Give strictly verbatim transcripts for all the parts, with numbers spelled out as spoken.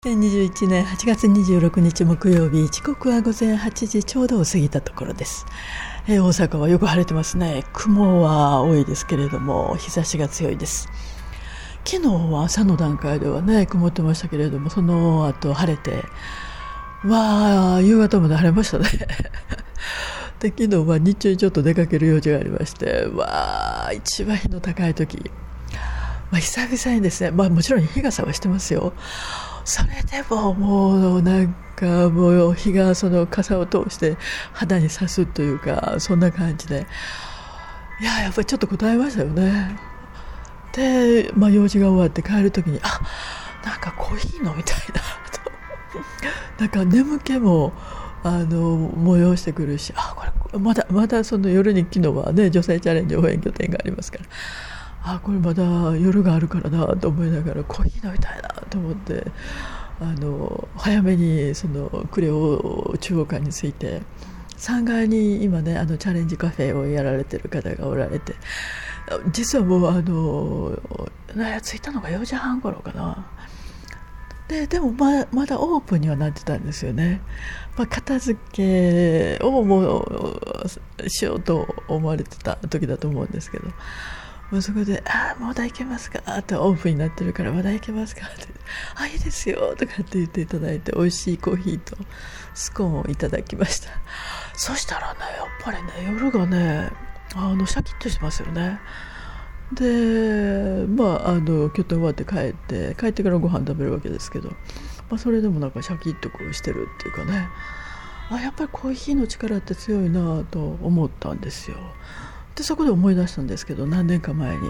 にせんにじゅういちねんはちがつにじゅうろくにち木曜日、時刻は午前はちじちょうどを過ぎたところです。えー、大阪はよく晴れてますね。雲は多いですけれども日差しが強いです。昨日は朝の段階ではね曇ってましたけれども、その後晴れて、わあ夕方まで晴れましたねで昨日は日中にちょっと出かける用事がありまして、わあ一番日の高い時、まあ、久々にですね、まあ、もちろん日傘はしてますよ。それでももうなんかもう日がその傘を通して肌に刺すというか、そんな感じで、いややっぱりちょっと答えましたよね。で、まあ、用事が終わって帰る時に、あなんかコーヒー飲みたいなとなんか眠気もあの催してくるし、あこれまだまだその夜に、昨日はね女性チャレンジ応援拠点がありますから、あこれまだ夜があるからなと思いながらコーヒー飲みたいなと思って、あの早めにそのクレオ中央館に着いて、さんがいに今ねあのチャレンジカフェをやられてる方がおられて、実はもうあの着いたのがよじはん頃かな。で, でも ま, まだオープンにはなってたんですよね。まあ、片付けをもうしようと思われてた時だと思うんですけど、もうそこであまだ行けますかってオープンになってるからまだ行けますかってあいいですよとかって言っていただいて、美味しいコーヒーとスコーンをいただきました。そしたらねやっぱりね夜がねあのシャキッとしてますよね。でまああの拠点終わって帰って帰ってからご飯食べるわけですけど、まあ、それでもなんかシャキッとこうしてるっていうかね、あやっぱりコーヒーの力って強いなと思ったんですよ。でそこで思い出したんですけど、何年か前に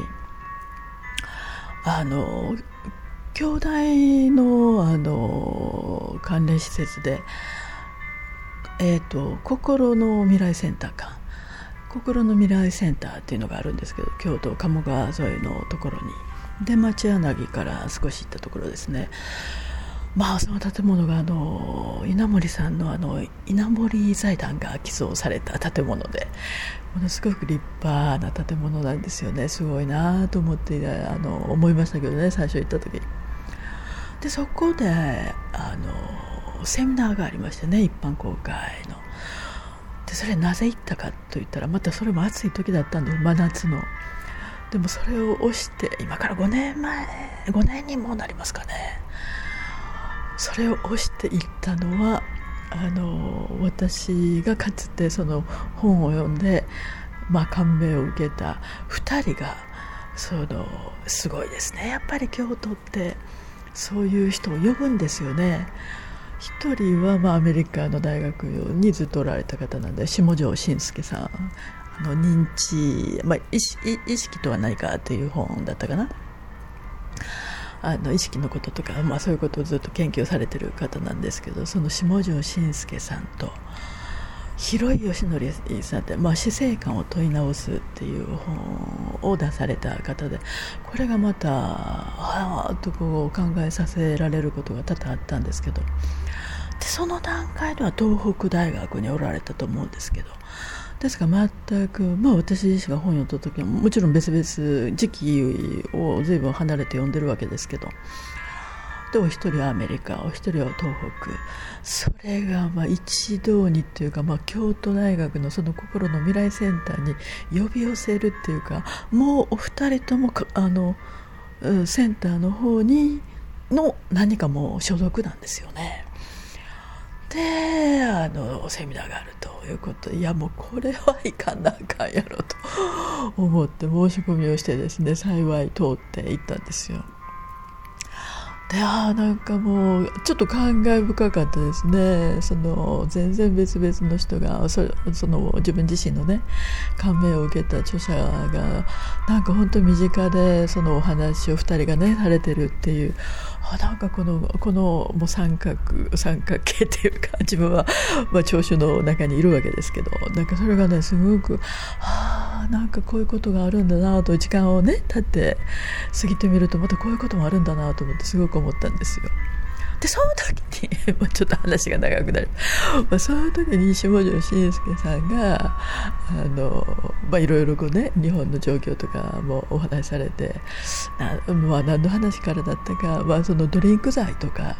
あの京大 の, あの関連施設で、えーと、心の未来センターか心の未来センターっていうのがあるんですけど、京都鴨川沿いのところに出町柳から少し行ったところですね。まあその建物があの稲盛さんのあの稲盛財団が寄贈された建物で、ものすごく立派な建物なんですよね。すごいなと思ってあの思いましたけどね、最初行った時で。そこであのセミナーがありましてね、一般公開の。でそれなぜ行ったかといったら、またそれも暑い時だったんで、真夏の。でもそれを押して今からごねんまえごねんにもなりますかね。それを押して行ったのはあの私がかつてその本を読んで、まあ、感銘を受けたふたりがそのすごいですね。やっぱり京都ってそういう人を呼ぶんですよね。一人はまあアメリカの大学にずっとおられた方なんで、下條伸介さん、あの認知、まあ、意識、意識とは何かという本だったかな。あの意識のこととか、まあ、そういうことをずっと研究されている方なんですけど、その下條伸介さんと広井義則さんって、まあ、死生観を問い直すっていう本を出された方で、これがまたあーっとこう考えさせられることが多々あったんですけど、でその段階では東北大学におられたと思うんですけど、ですから全く、まあ、私自身が本を読んだ時はもちろん別々時期を随分離れて読んでるわけですけど、でお一人はアメリカ、お一人は東北、それがまあ一堂にっていうか、まあ、京都大学のその心の未来センターに呼び寄せるっていうか、もうお二人ともあのセンターの方にの何かもう所属なんですよね。であのセミナーがあるということで、いやもうこれはいかんなあかんやろと思って申し込みをしてですね、幸い通っていったんですよ。であなんかもうちょっと感慨深かったですね。その全然別々の人が そ, その自分自身のね感銘を受けた著者がなんか本当身近でそのお話をふたりがねされてるっていう、あなんかこのこのもう三角三角形っていうか、自分は、まあ、聴衆の中にいるわけですけど、なんかそれがねすごくあなんかこういうことがあるんだなと、時間をね経って過ぎてみるとまたこういうこともあるんだなと思ってすごく思ったんですよ。でその時にもうちょっと話が長くなる、まあ、その時に下條伸介さんがあの、まあ、いろいろこうね日本の状況とかもお話しされて、な、まあ、何の話からだったか、まあ、そのドリンク剤とか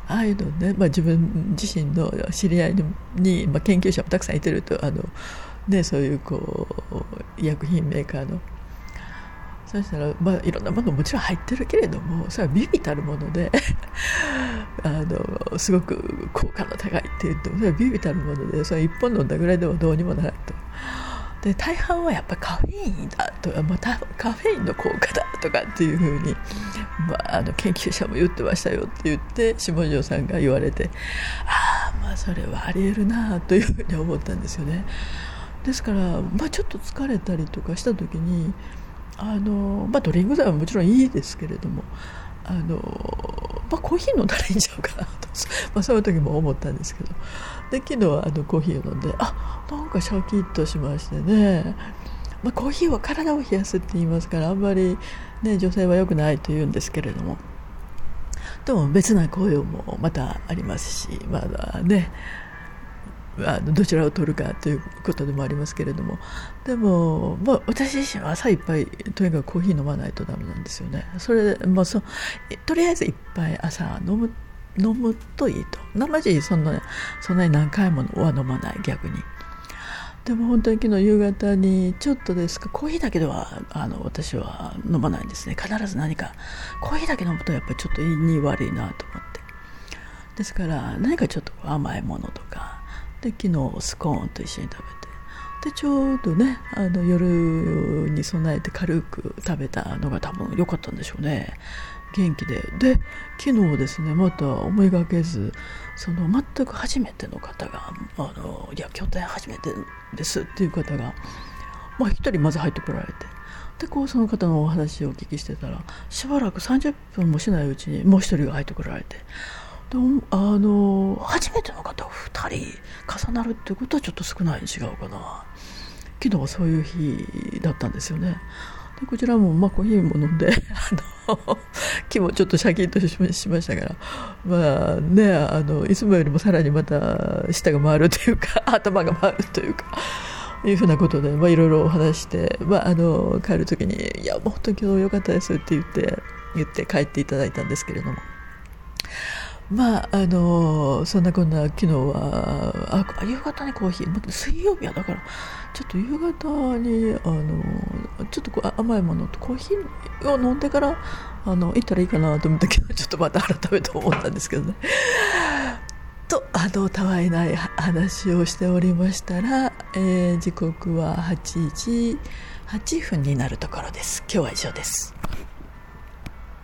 ああいうのね、まあ、自分自身の知り合いに、まあ、研究者もたくさんいてるとあの、ね、そういうこう医薬品メーカーのそしたら、まあ、いろんなものもちろん入ってるけれどもそれは微々たるものであのすごく効果の高いっていうとそれは微々たるものでそれいっぽん飲んだぐらいではどうにもならないと。で大半はやっぱりカフェインだとか、まあ、カフェインの効果だとかっていうふうに、まあ、あの研究者も言ってましたよって言って下條さんが言われてああまあそれはありえるなというふうに思ったんですよね。ですから、まあ、ちょっと疲れたりとかした時にあの、まあ、ドリンク剤はもちろんいいですけれどもあの、まあ、コーヒー飲んだらいいんちゃうかなと、まあ、そういう時も思ったんですけどで昨日あのコーヒーを飲んであなんかシャキッとしましてね、まあ、コーヒーは体を冷やすって言いますからあんまり、ね、女性は良くないと言うんですけれどもでも別な効用もまたありますしまだねあのどちらを取るかということでもありますけれどもでも、まあ、私自身は朝いっぱいとにかくコーヒー飲まないとダメなんですよね。それで、まあ、そとりあえずいっぱい朝飲む、飲むといいと生地そんな、そんなに何回もは飲まない逆にでも本当に昨日夕方にちょっとですかコーヒーだけではあの私は飲まないんですね。必ず何かコーヒーだけ飲むとやっぱりちょっと胃に悪いなと思ってですから何かちょっと甘いものとかで昨日スコーンと一緒に食べてでちょうどねあの夜に備えて軽く食べたのが多分良かったんでしょうね。元気でで昨日ですねまた思いがけずその全く初めての方があのいや拠点初めてですっていう方がまあ一人まず入ってこられてでこうその方のお話をお聞きしてたらしばらくさんじゅっぷんもしないうちにもう一人が入ってこられてであの初めての方がふたり重なるってことはちょっと少ないに違うかな。昨日はそういう日だったんですよね。でこちらも、まあ、コーヒーも飲んであの気もちょっとシャキッとしましたから、まあね、あのいつもよりもさらにまた舌が回るというか頭が回るというかいうふうなことで、まあ、いろいろお話して、まあ、あの帰る時にいやもう本当に昨日良かったですって言って言って帰っていただいたんですけれどもまああのそんなこんな昨日はあ夕方にコーヒー水曜日はだからちょっと夕方にあのちょっとこう甘いものとコーヒーを飲んでからあの行ったらいいかなと思ったけどちょっとまた改めて思ったんですけどねとあのたわいない話をしておりましたら、えー、時刻ははちじはっぷんになるところです。今日は以上です。